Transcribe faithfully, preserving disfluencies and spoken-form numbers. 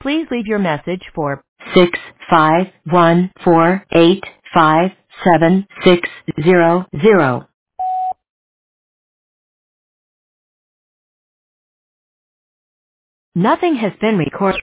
Please leave your message for six five one four eight five seven six zero zero. Nothing has been recorded.